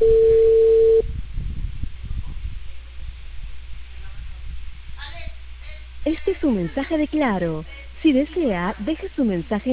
Este es un mensaje de Claro. Si desea, deje su mensaje